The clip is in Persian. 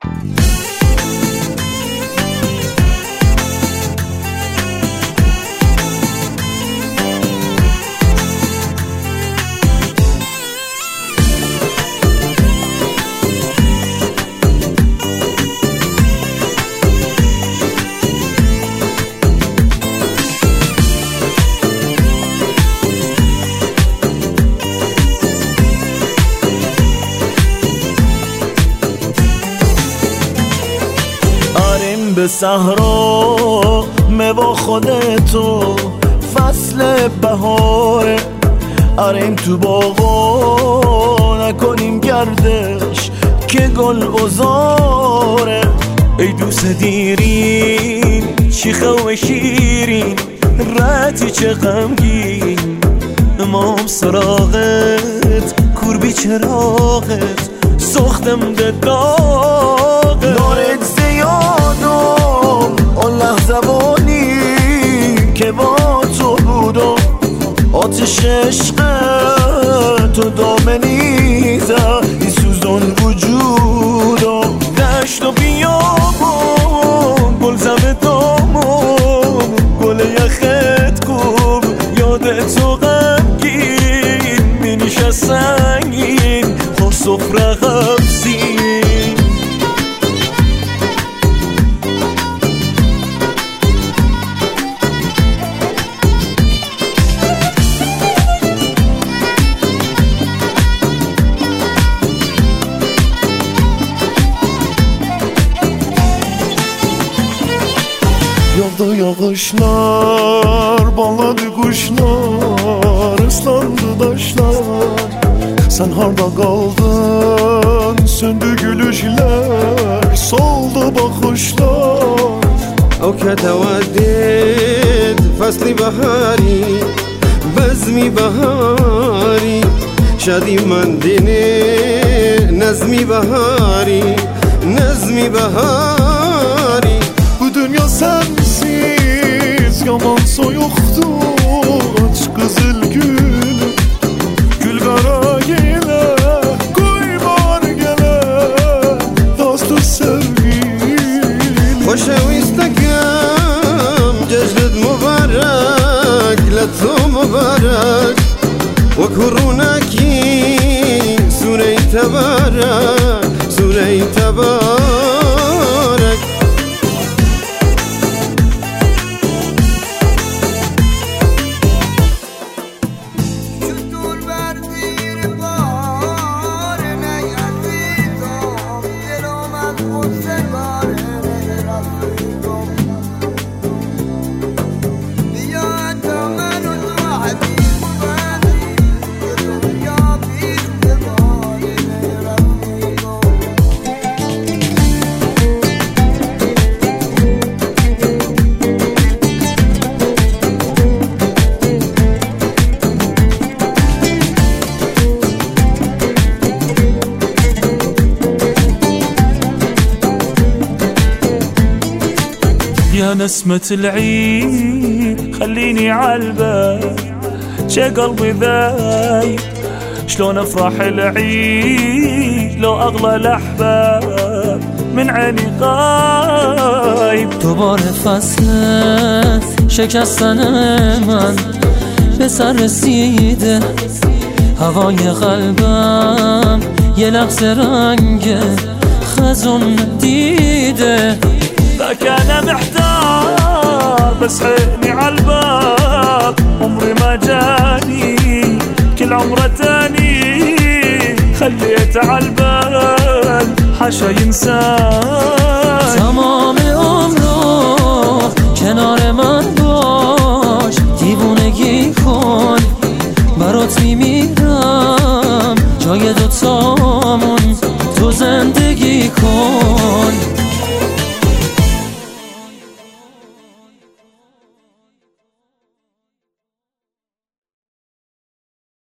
به صحرا با خودتو فصل بهاره، آریم تو باغا نکنیم گردش که گل بزاره. ای دوست دیرین شیخه و شیرین رتی چه غمگین، امام سراغت کوربی چراغت سختم ده داغه. نارت زیادم آن لحظوانی که با تو بودم، آتش عشق تو دامنی زد ای سوزان وجودم. دشت و بیابون گل زم دامون گل یخت کوب یادت تو غمگین می نشست سنگین خود سفره غمزین. Yağdı yağışlar, bağladı kuşlar, ıslandı taşlar. Sen harda kaldın, söndü gülüşler, soldu bakışlar. أو كتودد فصل بهاری بزمی بهاری شادی من دینه نظمی بهاری نظمی بهاری. Bu dünya sensiz yaman soyuqdur, aç qızıl gül gül qara yelə qoymar gələ dostu sevgilim. خوشویستکم جشنت مبارک لطو مبارک و کرونکی سوره تبارک سوره تبارک. يا نسمة العيد خليني عالبال شي قلبي ذايب، شلون افرح العيد لو اغلى الاحباب من عيني غايب. دوباره فصل شکستن من به سر رسیده، هوای قلبم یه لحظه رنگ خزون دیده. ذاك انا محتار بس عيني عالباب عمري ما جاني كل عمره تاني خليت عالبال حاشا ينسان. تمام عمرو کنار من باش، دیوونگی کن برات میمیرم، جای دوتامون تو زندگی کن.